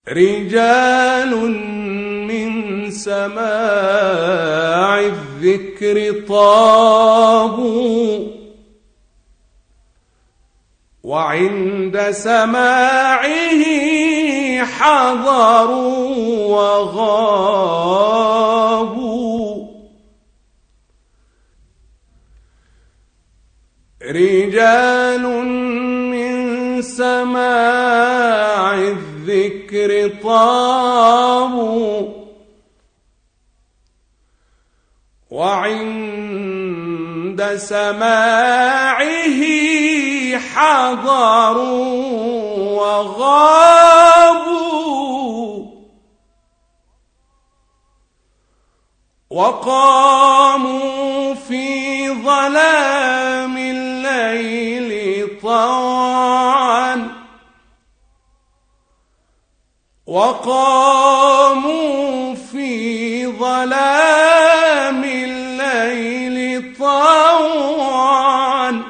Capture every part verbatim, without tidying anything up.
رجال من سماع الذكر طابوا، وعند سماعه حضروا وغابوا. رجال من سماع الذكر طابوا، وعند سماعه حضروا وغابوا. وقاموا في ظلام الليل طوعا، وقاموا في ظلام الليل طوعا،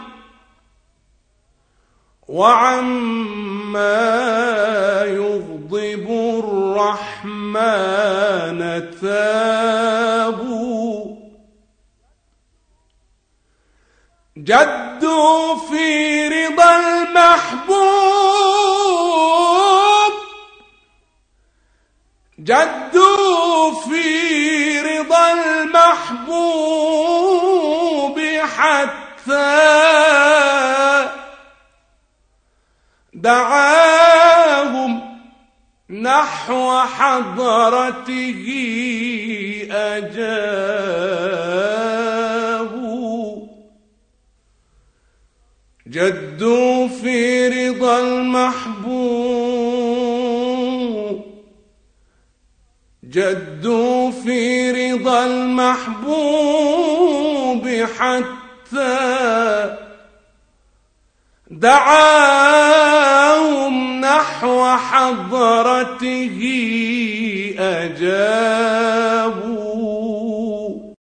وعما يغضب الرحمن تابوا. جدوا في رضا المحبوب، جدوا في رضا المحبوب حتى دعاهم نحو حضرته أجابوا. جدوا في رضا المحبوب، جدوا في رضا المحبوب حتى دعاهم نحو حضرته أجابوا.